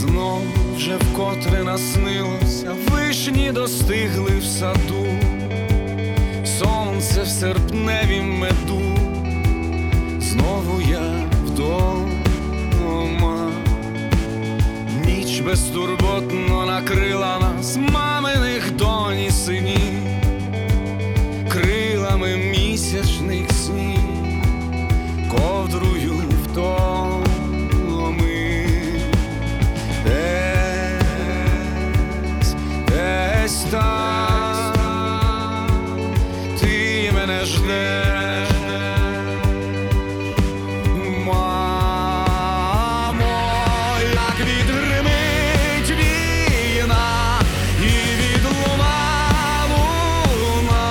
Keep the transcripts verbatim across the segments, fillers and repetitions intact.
Знов вже вкотре наснилося, вишні достигли в саду, сонце в серпневім меду, знову я вдома. Ніч безтурботно накрила нас, маминих донь і синів, крилами місячних снів, ковдрую вдома. Десь там ти мене ждеш, мамо, як відгримить війна і відлуна луна,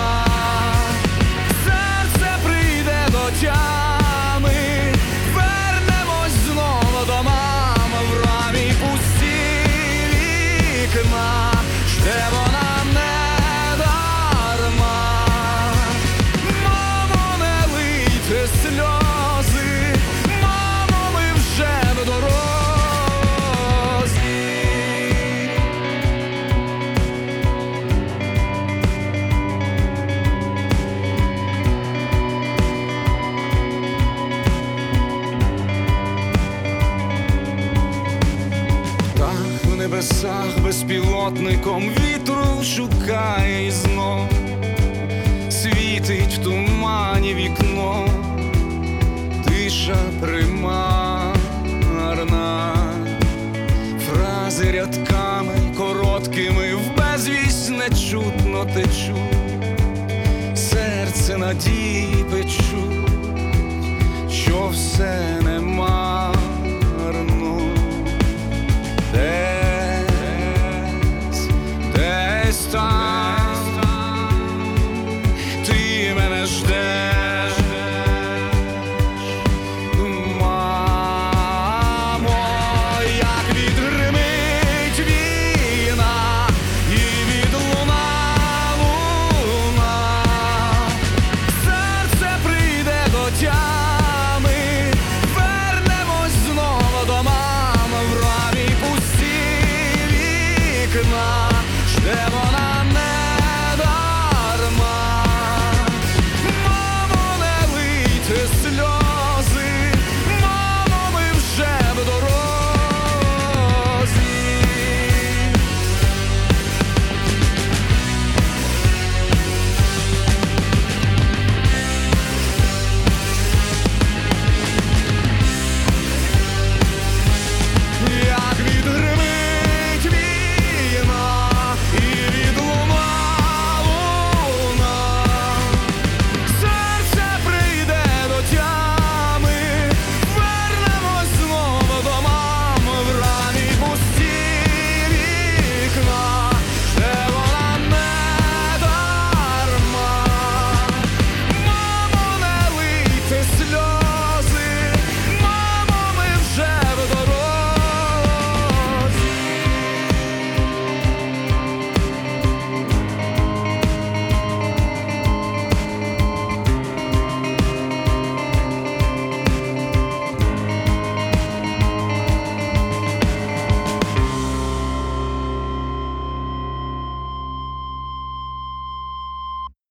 серце прийде до тями, вернемось знову до мами, в рамі пусті вікна. Де вона не дарма, мамо, не лийте сльози, мамо, ми вже в дорозі. Так в небесах безпілотником вітру шукає і знов світить в тумані вікно, тиша примарна, фрази рядками короткими в безвість нечутно течуть, серце надії печуть, що все